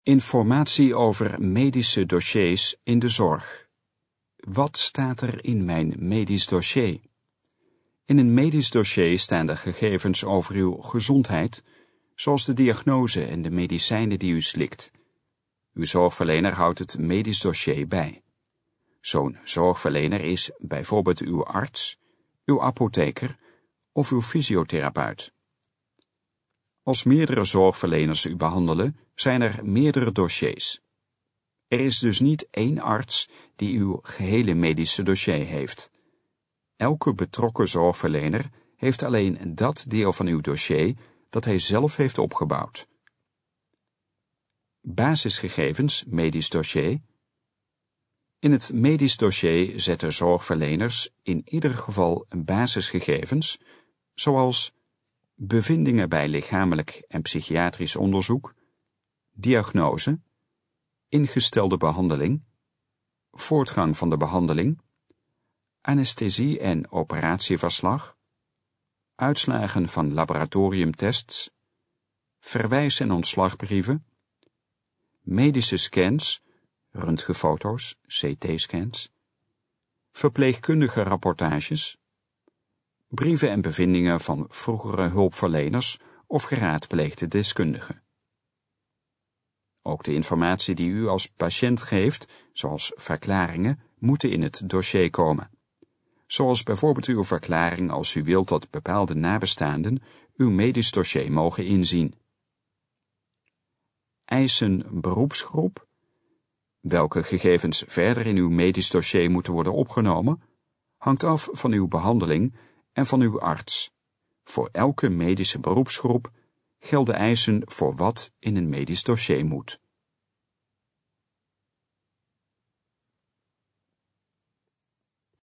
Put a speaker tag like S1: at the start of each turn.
S1: Informatie over medische dossiers in de zorg. Wat staat er in mijn medisch dossier? In een medisch dossier staan de gegevens over uw gezondheid, zoals de diagnose en de medicijnen die u slikt. Uw zorgverlener houdt het medisch dossier bij. Zo'n zorgverlener is bijvoorbeeld uw arts, uw apotheker of uw fysiotherapeut. Als meerdere zorgverleners u behandelen, zijn er meerdere dossiers. Er is dus niet één arts die uw gehele medische dossier heeft. Elke betrokken zorgverlener heeft alleen dat deel van uw dossier dat hij zelf heeft opgebouwd. Basisgegevens medisch dossier. In het medisch dossier zetten zorgverleners in ieder geval basisgegevens, zoals bevindingen bij lichamelijk en psychiatrisch onderzoek, diagnose, ingestelde behandeling, voortgang van de behandeling, anesthesie- en operatieverslag, uitslagen van laboratoriumtests, verwijs- en ontslagbrieven, medische scans, röntgenfoto's, CT-scans, verpleegkundige rapportages, brieven en bevindingen van vroegere hulpverleners of geraadpleegde deskundigen. Ook de informatie die u als patiënt geeft, zoals verklaringen, moeten in het dossier komen. Zoals bijvoorbeeld uw verklaring als u wilt dat bepaalde nabestaanden uw medisch dossier mogen inzien. Eisen beroepsgroep. Welke gegevens verder in uw medisch dossier moeten worden opgenomen, hangt af van uw behandeling en van uw arts. Voor elke medische beroepsgroep gelden eisen voor wat in een medisch dossier moet.